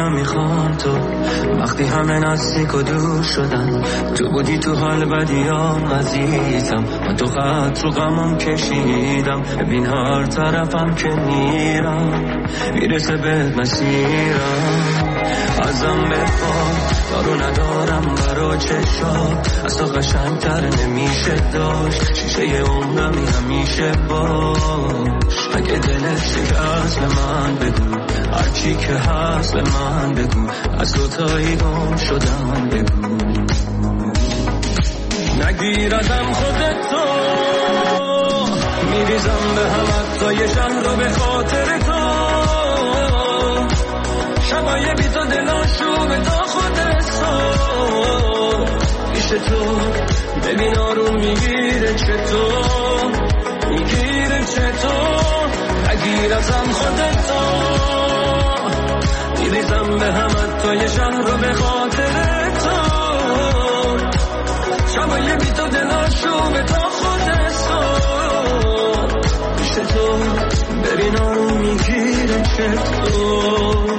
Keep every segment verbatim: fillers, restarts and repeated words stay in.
میخوام تو وقتی همه نزدیک و دور شدن تو بودی تو حال بدیام عزیزم من تو خط رو غمم کشیدم ببین هر طرفم که میرم میرسه به مسیرم ازم بخوام دارو ندارم برا چشات از تو قشنگتر نمیشه داشت شیشه عمرمی همیشه باش اگه دلت شکست به من بگو هرچی که هست به من بگو از دوتایی گم شدم بگو نگیر ازم خودتو میریزم به همت تا یه شهر رو به خاطر تو شبای بی تو دلاشو به تا خودت تو پیش تو ببین آروم میگیره چطور میگیره چطور نگیر ازم خودتو میریزم به همت تا یه شهر رو به خاطر تو شبای بی تو دلاشو به تا خودت تو پیش تو ببین آروم میگیره چطور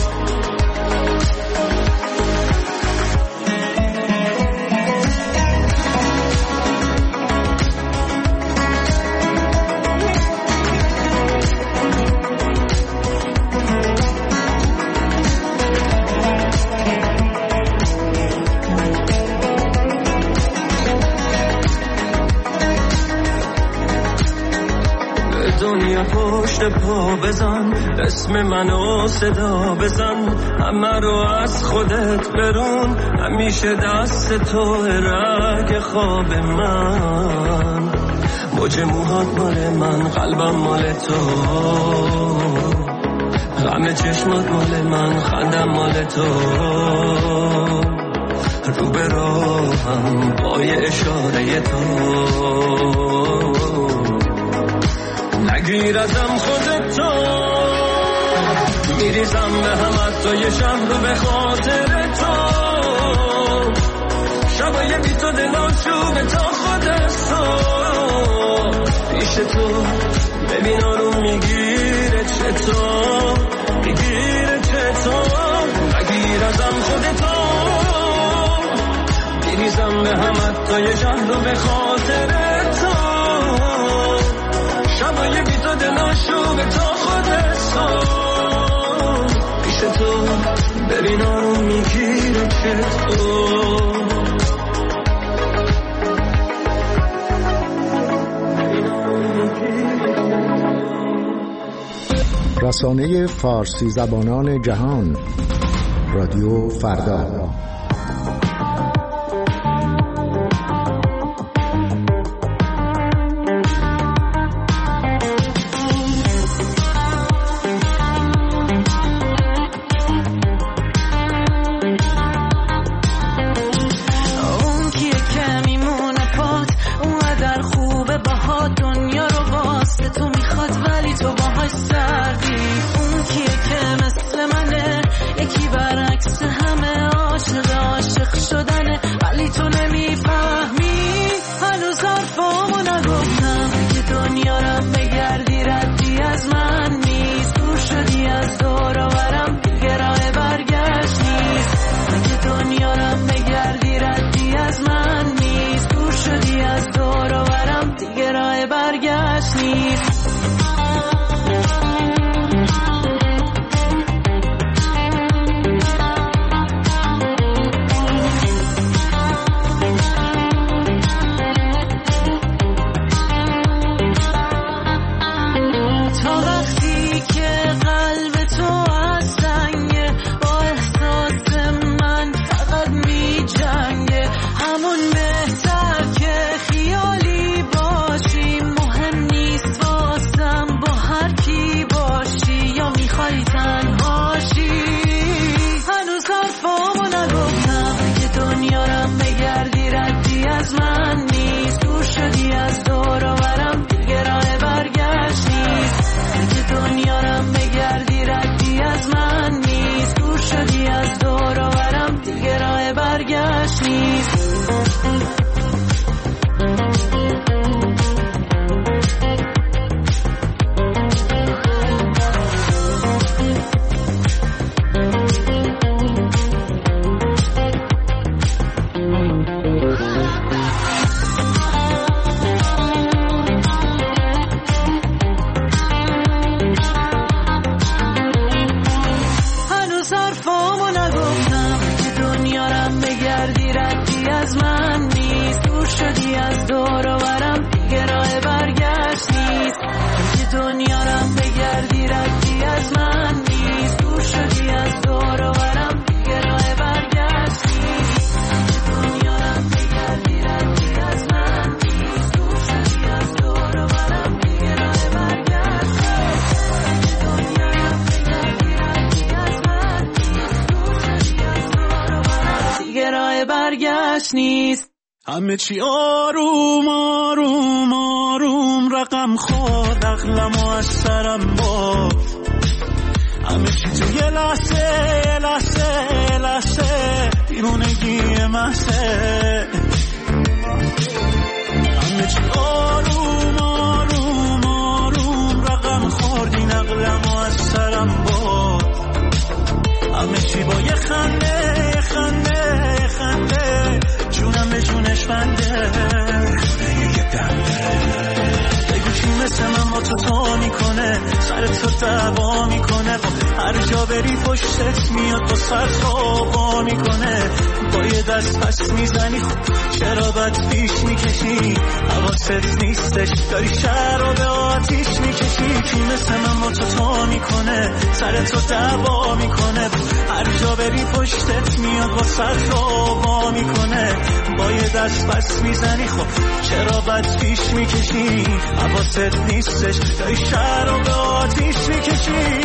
دنیا پشت پا بزن اسم منو صدا بزن همه رو از خودت برون همیشه دست تو رگ خواب من موج موهات مال من قلبم مال تو غم چشمات مال من خندم مال تو رو به راهم با یه اشاره تو نگیر ازم خودتو میریزم به همت تا یه شهر رو به خاطر تو شبای بی تو دلاشو به تا خودت تو پیش تو ببین آروم میگیره چطور میگیره چطور نگیر ازم خودتو میریزم به همت تا یه شهر رو به خاطر تو شبای بی تو دلاشو به تا خودت تو پیش تو ببین آروم میگیره چطور رسانه فارسی زبانان جهان رادیو فردا. همون بهتر که خیالی باشیم مهم نیست. حرفامو نگفتم که دنیا رم بگردی ردی از من نیست. دور شدی از دور و برم دیگه راه برگشت نیست. که دنیا رم بگردی ردی از من نیست. دور شدی از دور و برم دیگه راه برگشت نیست. دنیا رم بگردی ردی از من نیست. دور شدی از دور و برم دیگه راه برگشت نیست. دنیا رم بگردی ردی از من نیست. دور شدی از دور و برم دیگه راه برگشت نیست. همه چی آروم آروم آروم رقم خورد، عقلمو از سرم برد. همه چی تو یه لحظه یه لحظه یه لحظه دیوونگی محضه. همه چی آروم آروم آروم رقم خورد، این عقلمو از سرم برد. همه چی با یه خنده یه خنده یه خنده جونم به جونش بنده. بگو کی مثل من با تو تو میکنه، سر تو دعوا میکنه، با هر جا بری پشتت میاد با سر تو با میکنه. با یه دست پس میزنی خب چرا بد پیش میکشی، حواست نیستش داری شهر رو به آتیش میکشی. کی مثل من با تو تو میکنه، سر تو دعوا میکنه، هر جا بری پشتت میاد با سر تو با میکنه. با یه دست پس میزنی خب چرا بد پیش میکشی، حواست نیستش داری شهر رو به آتیش میکشی.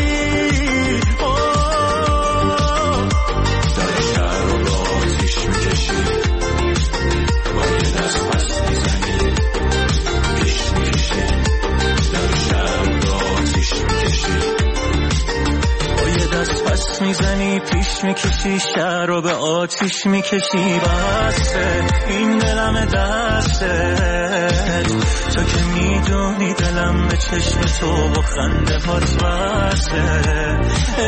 داری شهر رو به آتیش میکشی. با یه دست پس میزنی پیش میکشی، داری شهر رو به آتیش میکشی. با یه دست پس میزنی پیش میکشی، شهر رو به آتیش میکشی. بسته این دلم دسته، تو که میدونی دلم به چشم تو با خنده هات بسته.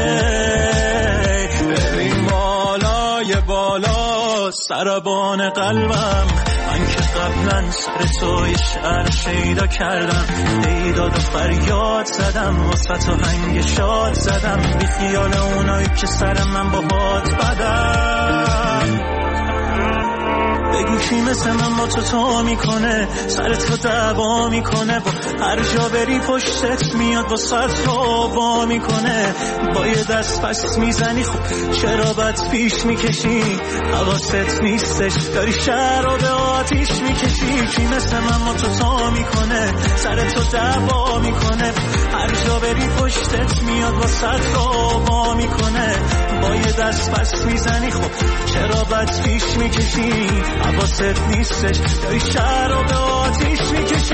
ببین بالای بالا سربان قلبم، من که قبلا سر تو یه شعر شیدا کردم، ایداد و فریاد زدم، واسه تو هنگ شاد زدم، بی خیال اونایی که سر من با باد بدن. بگو کی مثل من با تو تو میکنه، سر تو دعوا میکنه، با هر جا بری پشتت میاد با سر تو با میکنه. با یه دست پس میزنی خب چرا بد پیش میکشی، حواست نیستش داری شهر رو به آتیش میکشی. کی مثل من با تو تو میکنه، سر تو دعوا میکنه، هر جا بری پشتت میاد با سر تو با میکنه. با یه دست پس میزنی خب چرا بد پیش میکشی، حواست نیستش داری شهر رو به آتیش میکشی.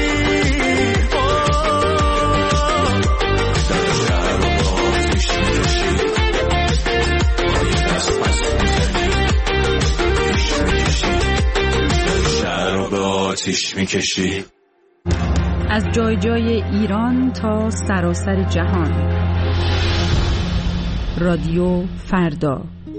داری شهر رو به آتیش میکشی. با یه دست پس میزنی پیش میکشی، داری شهر رو به آتیش میکشی. از جای جای ایران تا سراسر جهان، رادیو فردا.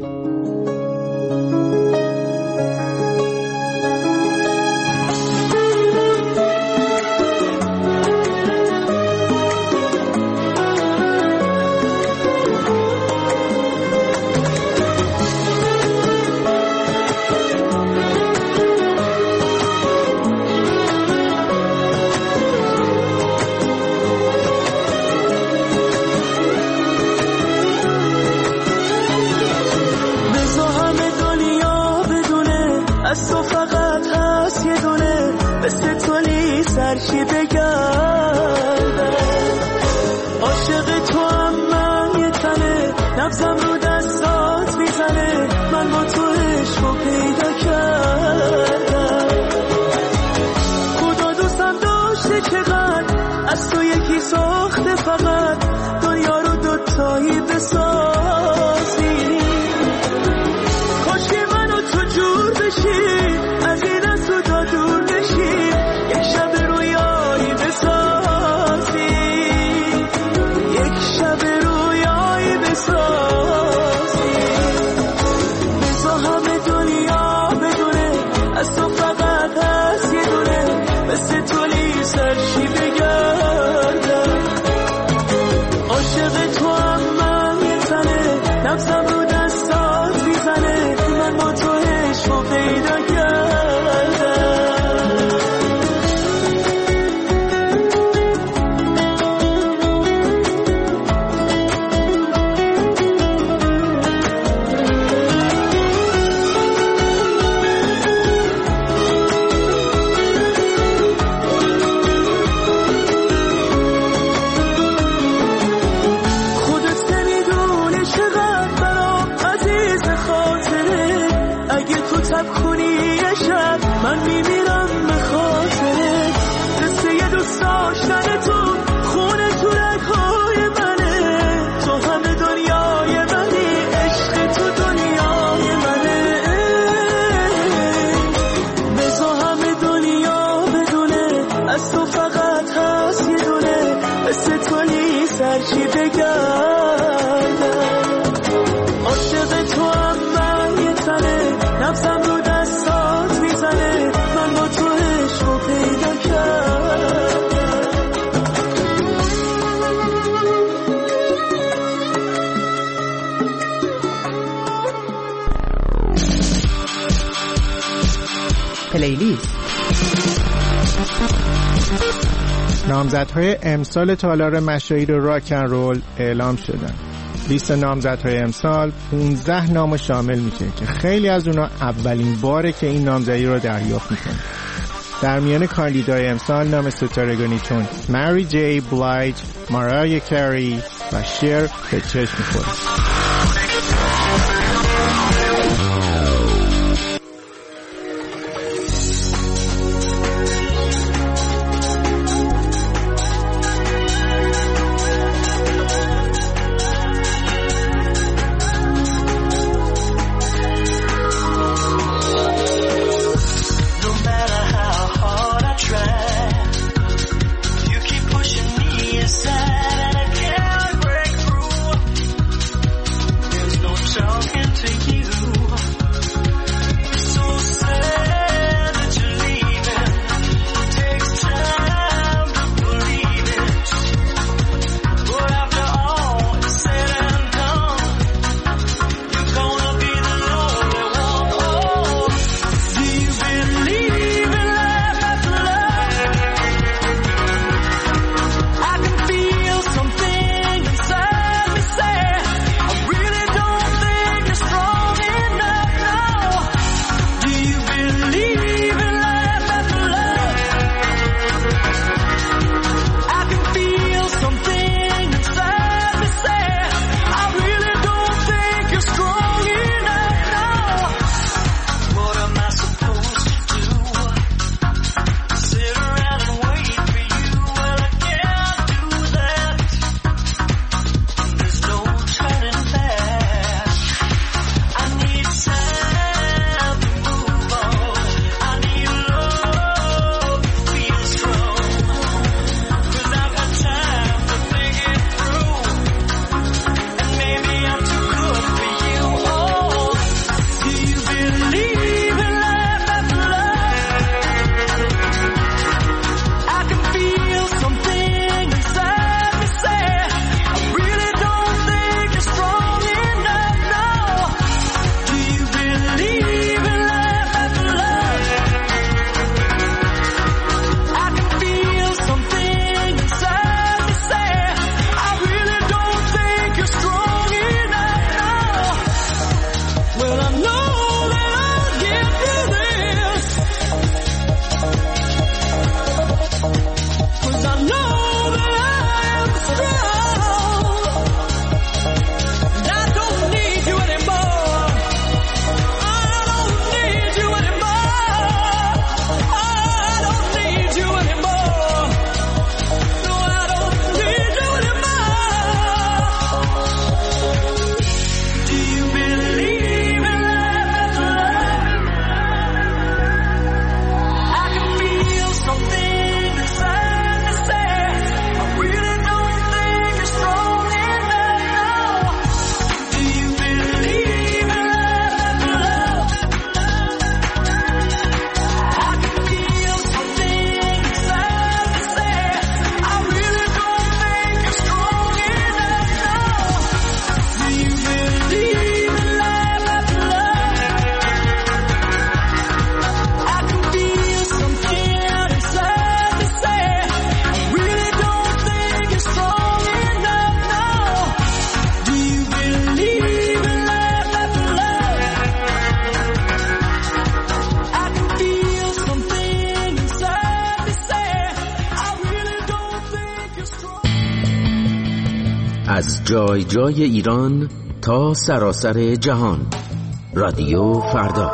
چی بگردم عاشق تو هم من یه تنه، نبضم رو دستات میزنه، من با تو عشق رو پیدا کردم. خدا دوستم داشته چقدر از تو یکی ساخته، فقط دنیا رو دوتایی بسازی. کاش که من و تو جور بشی، از این از تو دا دور بشی، یک شب رویایی بسازی، یک شب رویایی بسازی. بزا همه دنیا بدونه از تو فقط هست یه دونه، مثل تولی سرشی بگردم. عاشق تو هم من یه تنه، نبضم نفسم رو دستات میزنه من با تو عشقو پیدا کردم. من میمیرم به خاطرت، قصه یه دوست داشتن تو خونه تو رگ‌های منه. تو همه دنیای منی، عشق تو دنیای منه. بزا همه دنیا بدونه از تو فقط هست یه دونه، مثل تویی سرچی بگردم. عاشق تو هم من یه تنه، نفسم رو دستات میزنه من با تو عشقو پیدا کردم. پلیلیست نامزدهای امسال تالار مشاهیر راک ان رول اعلام شدن. لیست نامزدهای امسال پانزده نام شامل میشه که خیلی از اونا اولین باره که این نامزدی رو دریافت میکنه. در میان کاندیدای امسال نام ستارگانی چون مری جی بلایج، ماریا کری و شیر به چشم میخوره. جای جای ایران تا سراسر جهان. رادیو فردا.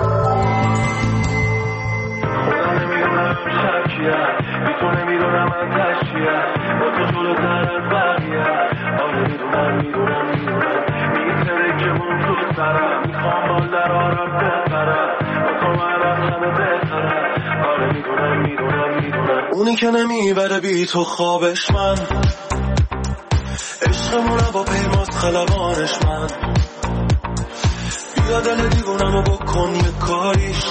اونی که نمیبره بی تو خوابش من، عشقمونه با پیماز خلبانش من. بیا دل دیوونمو بکن یه کاریش،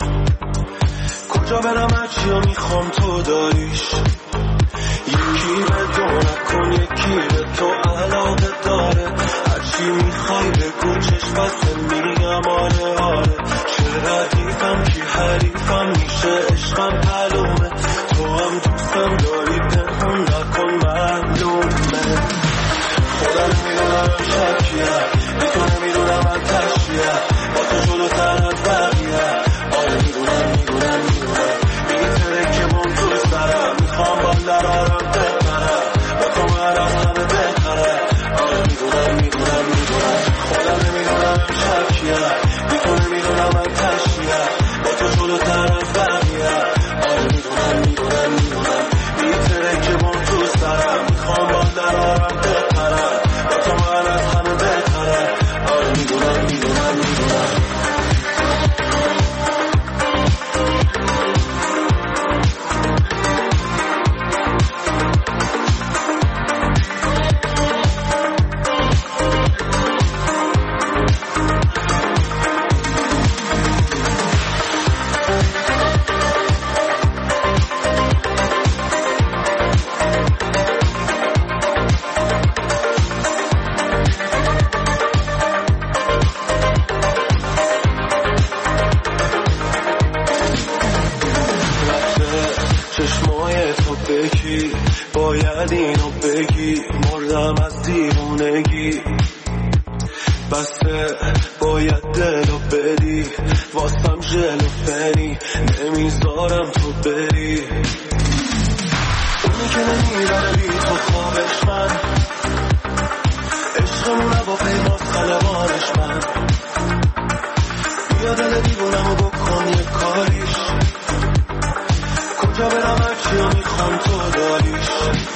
کجا برم هرچی ها میخوام تو داریش. یکی به تو نکن یکی به تو علاقه داره، هرچی میخوای بگو چشم بسته میگم آره آره. چه ردیفم کی حریفم میشه عشقم معلومه، تو هم دوستم داری پنهون نکن معلومه. خودم میدونم شکیه بی تو نمیدونم من تشیه، با تو جلوتر از بقیه. آره میدونم میدونم میدونم میتره که من تو سرم، میخوام با درارم بهتره، با تو من از همه بهتره. آره میدونم میدونم میدونم خودم نمیدونم شکیه بی تو نمیدونم من تشیه، با تو جلوتر از بقیه. آره میدونم میدونم میدونم میتره که من تو سرم، میخوام با درارم بهتره، با تو من از همه بهتره. آره میدونم میدونم میدونم چشمای تو بگی، باید اینو بگی، مردم از دیوونگی. بسته باید دلو بدی، واسم ژل و فنی، نمیذارم تو بری. اونی که نمیبره بی تو خوابش من، عشقمونه با پیماز خلبانش من. بیا دل دیوونمو بکن یه کاریش، کجا برم هرچی ها میخوام تو داریش.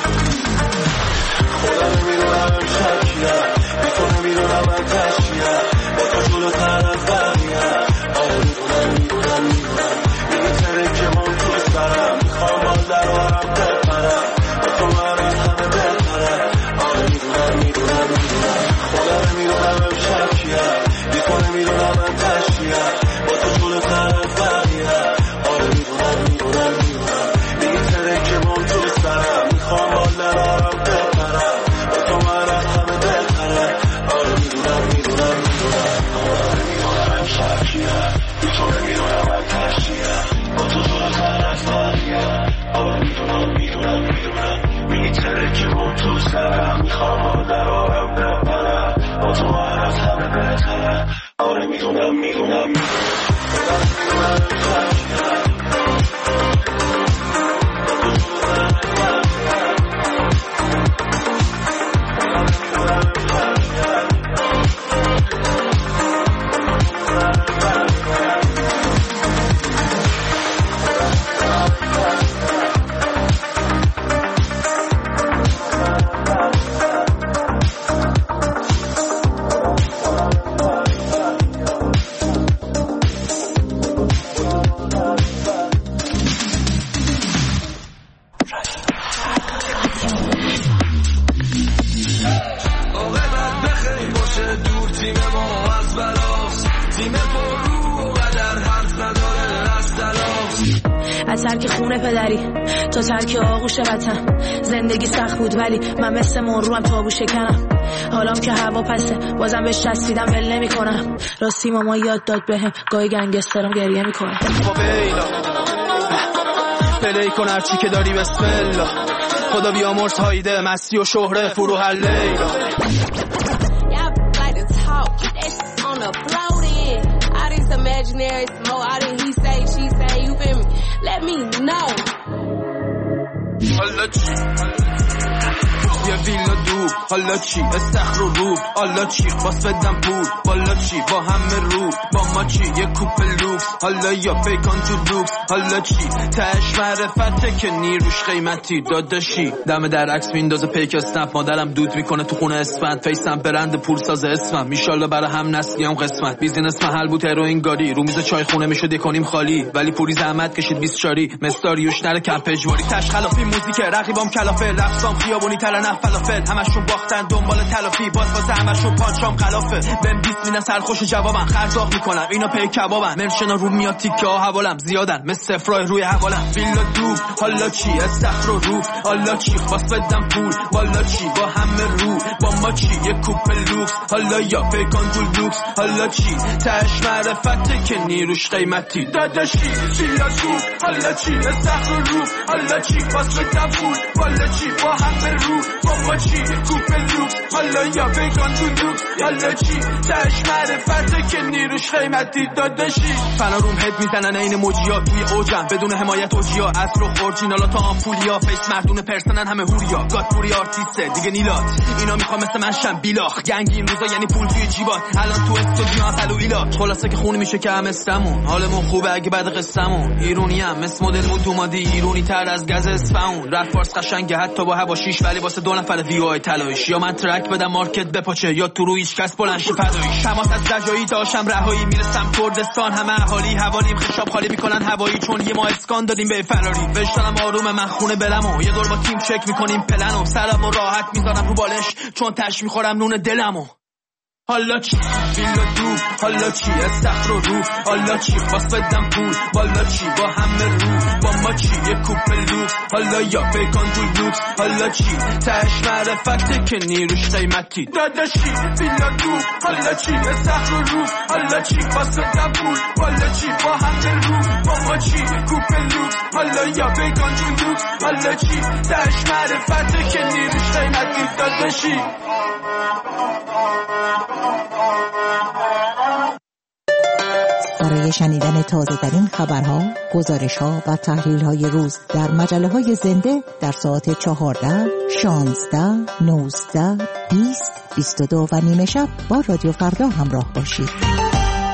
خودم نمیدونم شکیه بی تو نمیدونم من تشیه، با تو جلوتر از بقیه. آره میدونم میدونم میدونم میتره که من تو سرم، میخوام با درارم بپرم، با تو من از همه بهتره. آره میدونم میدونم میدونم خودم نمیدونم شکیه بی تو نمیدونم من تشیه، با تو جلوتر از بقیه. آره میدونم میدونم میدونم میتره که من تو سرم، میخوام با درارم بپرم، با تو من از همه بهتره. آره میدونم میدونم میدونم آره میدونم شکیه بی تو نمیدونم من تشیه، با تو جلوتر از بقیه. آره میدونم میدونم میدونم میتره که من تو سرم، میخوام با درارم بپرم، با تو من از همه بهتره. آره میدونم میدونم میدونم از ترک خونه پدری تا ترک آغوش وطن، زندگی سخت بود ولی من مثل مروم تابو شکنم. حالام که هوا پسه بازم بهش رسیدم ول نمی کنم. راستی ماما یاد داد بهم گاهی گنگسترم گریه میکنه. پلی کن هرچی که داری بسم الله، خدا بیامرز هایده مستی و شهره فرو هر لیلا. Imaginary smoke, I didn't he say, she say, you feel me? Let me know. یه ویلا دو حالا چی استخر و رو حالا چی باس بدم پول بالا چی با همه رو با ما چی یه کوپ لوکس حالا یا پیکان تو لوکس حالا چی تش معرفته که نیروش قیمتی داداشی دم در عکس میندازه پیک اسنپ مادرم دود میکنه تو خونه اسفند فیسم برند پولساز اسمم میشالله برای هم نسلیم قسمت بیزینس محل بود هروئین گاری رو میز چای خونه میشد کنیم خالی ولی پوری زحمت کشید بیست چاری مستاریوش نره کمپجواری تش خلافی موزیک رقیبام کلافه رقصام خیابونی ترنه فلافل همشون باختن دنبال تلافی باز واسه همشون پانچام خلافه بهم بیست میدن سرخوش جوابم خرجاق میکنم اینا پی کبابم مرچنا رو میاد تیکه ها حوالم زیادن مثل فرای روی حوالم ویلا دو حالا چی استخر و رو حالا چی باز بدم پول بالا چی با همه رو با ما چی یه کوپ لوکس حالا یا پیکان دو لوکس حالا چی تش معرفته که نیروش قیمتی داداشی ویلا دو حالا چی استخر و رو حالا چی باز بدم پول بالا چی با همه رو با ما چی یه کوپ لوکس حالا یا پیکان دو لوکس حالا چی تش معرفته که نیروش قیمتی داداشی فنا روم هد میزنن این موجیا توی اوجم بدون حمایت اوجیا اصل و اورجینالا تا آمپولیا فیس مردون پرسنن همه هوریا گاد پوری آرتیسته دیگه نیلات اینا میخوام مثل من شم بیلاخ گنگ این روزا یعنی پول توی جیبات الان تو استودیو اصل و ایلات خلاصه که خون میشه که هم استمون حالمون خوبه اگه بعد قصمون ایرونی هم مثل مدل مون تو مادی ایرونی تر از گز اسفون رپ فارس قشنگه حتی با هوا شیش ولی واسه دو نفر وی او آی تلایش یا من ترک بدم مارکت بپاچه یا تو رو هیچ کس بلند شه فدایی شماس از رجایی داشم رهایی میرسم کردستان همه اهالی حوالیم خشاب خالی میکنن هوایی چون یه ما اسکان دادیم به فراری وشتنم آروم من خونه بلمو یه دور با تیم چک میکنیم پلنو سرمو راحت میذارم رو بالش چون تش میخورم نون دلمو حالا چی ویلا دو حالا چی استخر و رو حالا چی باس بدم پول بالا چی با همه رو با ما چی یه کوپ لوکس حالا یا پیکان دو لوکس حالا چی تش معرفته که نیروش قیمتی داداشی ویلا دو حالا چی استخر و رو حالا چی باس بدم پول بالا چی با همه رو با ما چی یه کوپ لوکس حالا یا پیکان دو لوکس حالا چی تش معرفته که نیروش قیمتی داداشی برای شنیدن تازه ترین خبرها، گزارش‌ها و تحلیل‌های روز در مجله‌های زنده در ساعت چهارده، شانزده، نوزده، بیست، بیست و دو و نیمه شب با رادیو فردا همراه باشید.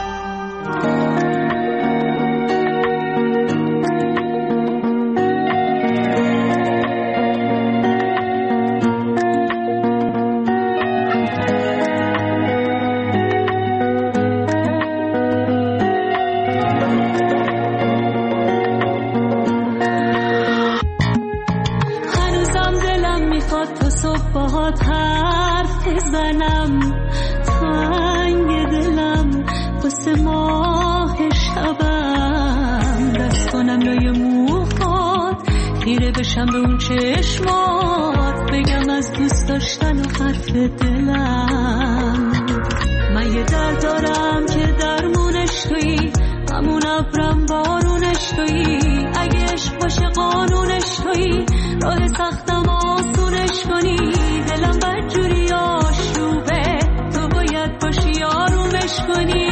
بشم به اون چشمات بگم از دوست داشتن و حرف دلم من یه درد دارم که درمونش تویی همون ابرم بارونش تویی اگه عشق باشه قانونش تویی راه سختم آسونش کنی دلم بدجوری آشوبه تو باید باشی آرومش کنی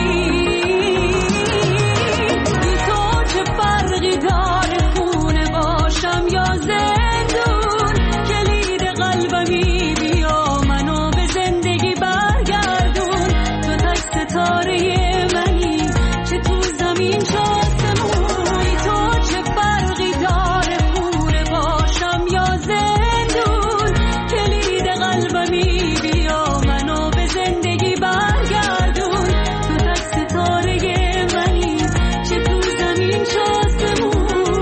بی تو چه فرقی داره خونه باشم یا زندون کلید قلبمی بیا منو به زندگی برگردون تو تک ستاره منی چه تو زمین چه آسمون تو چه فرقی داره خونه باشم یا زندون کلید قلبمی بیا منو به زندگی برگردون تو تک ستاره منی چه تو زمین چه آسمون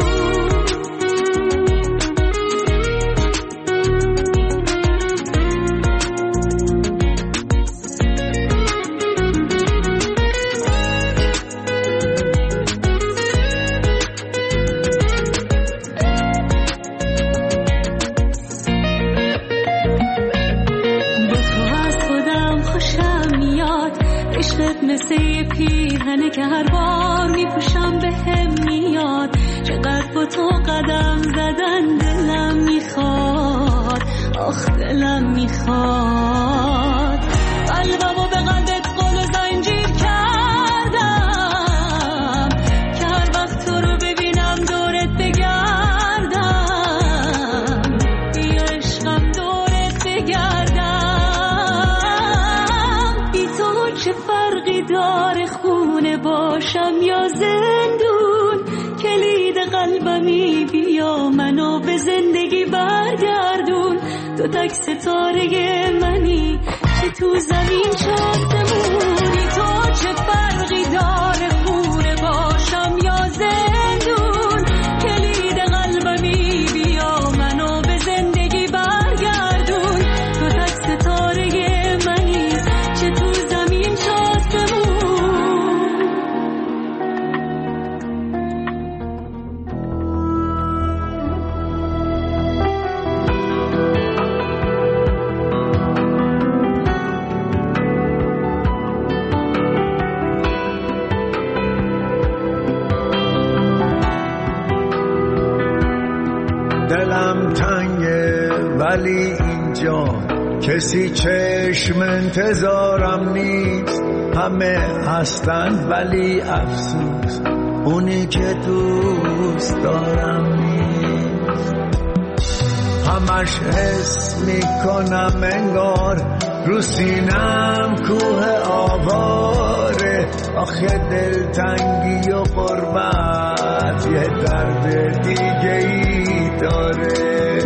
مثل یه پیرهنه که هر بار میپوشم به هم میاد چقدر با تو قدم زدن دلم میخواد آخ دلم میخواد قلبمو به قلبت قل و زنجیر کردم که هر وقت تو رو ببینم دورت بگردم بیا عشقم دورت بگردم دار خونه باشم یا زندون، کلید قلبمی بیا منو به زندگی برگردون. تو تک ستاره منی که تو زمین چاهتمونی، تو چه فرقی داره خونه باشم یا زندون، کلید قلبمی بیا منو به زندگی برگردون. تو تک ستاره منی که تو زمین چاهتمون. دلم تنگه ولی اینجا کسی چشم انتظارم نیست، همه هستن ولی افسوس اونی که دوست دارم نیست. همش حس میکنم انگار رو سینم کوه آواره، آخه دلتنگی و غربت یه درد دیگه ای داره.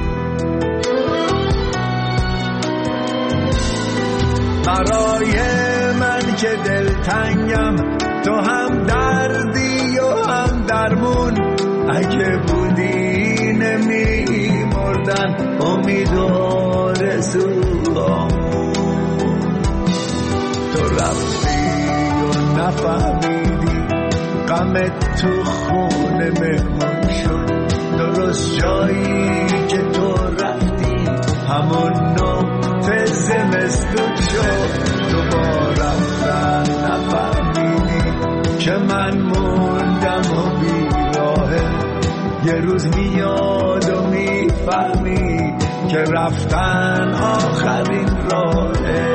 برای من که دلتنگم تو هم دردی و هم درمون، اگه بودی نمی مردن امید و آرزوامون. تو رفتی و نفهمیدی غمت تو خونه مهمون شد، درست جایی که تو رفتی همون نقطه زمستون شد. تو با رفتن نفهمیدی که من موندم و بیراهه، یه روز میاد و میفهمی که رفتن آخرین راهه.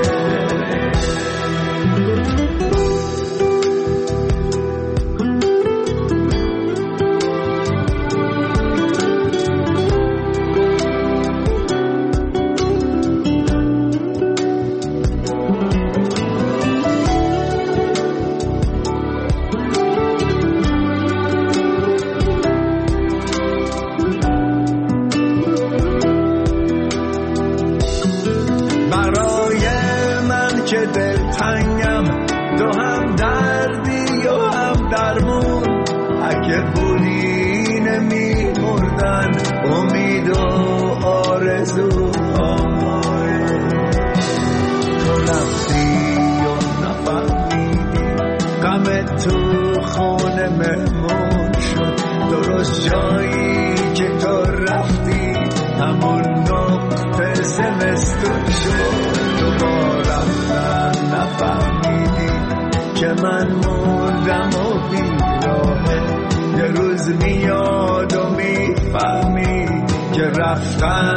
رفتن